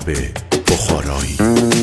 شب بخارایی.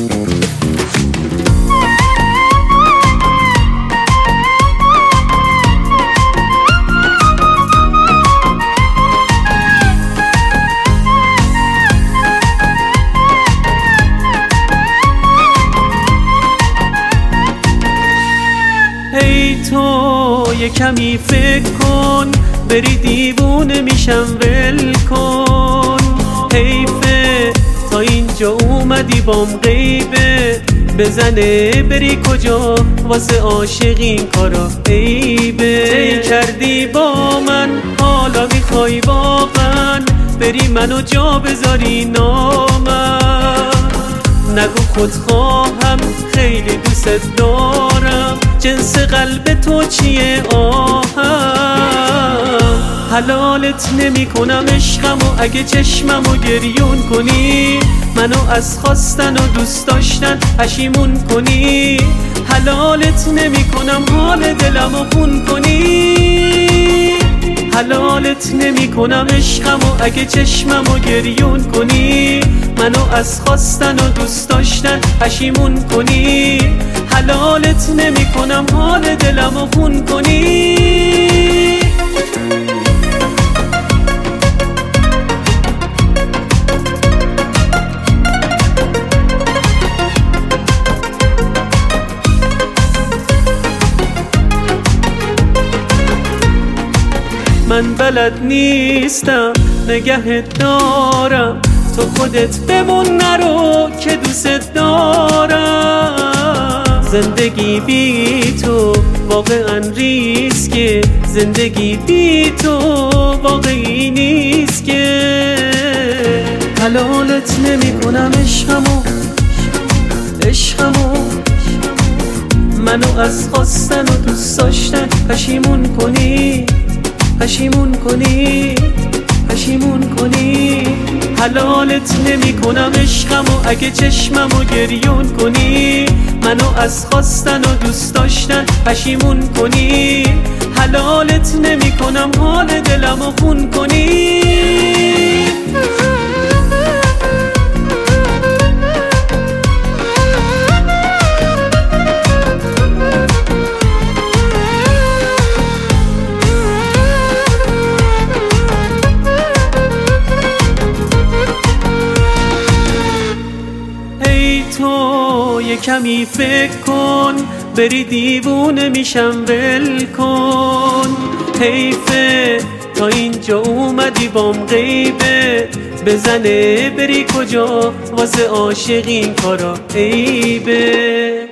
ای تو یه کمی فکر کن، بری دیوونه میشم ول کن. حیفه تا اینجا اومدی بام غیبه، بزنه بری کجا واسه عاشق این کارا عیبه. ای کردی با من حالا میخوای واقعا بری منو جا بذاری نامم. نگو خودخواهم خیلی دوست دارم، جنس قلب تو چیه آهم. حلالت نمی کنم عشقمو اگه چشممو گریون کنی، منو از خواستن و دوست داشتن پشیمون کنی. حلالت نمی کنم حال دلمو خون کنی، حلالت نمی کنم عشقمو اگه چشممو گریون کنی، منو از خواستن و دوست داشتن پشیمون کنی. حلالت نمی کنم حال دلمو خون کنی. من بلد نیستم نگهت دارم، تو خودت بمون نرو که دوست دارم. زندگی بی تو واقعا ریسکه، زندگی بی تو واقعی نیست که. حلالت نمی کنم عشقمو منو از خواستن و دوست داشتن پشیمون کنی، پشیمون کنی، پشیمون کنی. حلالت نمی کنم عشقمو اگه چشممو گریون کنی، منو از خواستن و دوست داشتن پشیمون کنی. حلالت نمی کنم حال دلمو خون کنی. تو یه کمی فکر کن، بری دیوونه میشم ول کن. حیفه تا اینجا اومدی بام غیبه، بزنه بری کجا واسه عاشق این کارا عیبه.